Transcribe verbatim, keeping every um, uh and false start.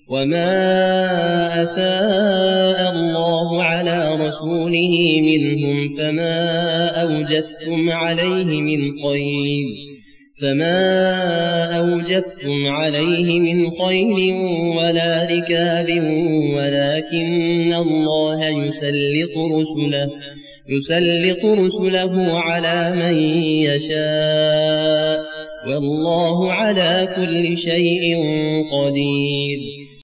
وما أفاء الله على رسوله منهم فما أوجفتم عليه من خيل فما أوجفتم عليه من خيل ولا ركاب ولكن الله يسلط رسله يسلط رسله على من يشاء والله على كل شيء قدير.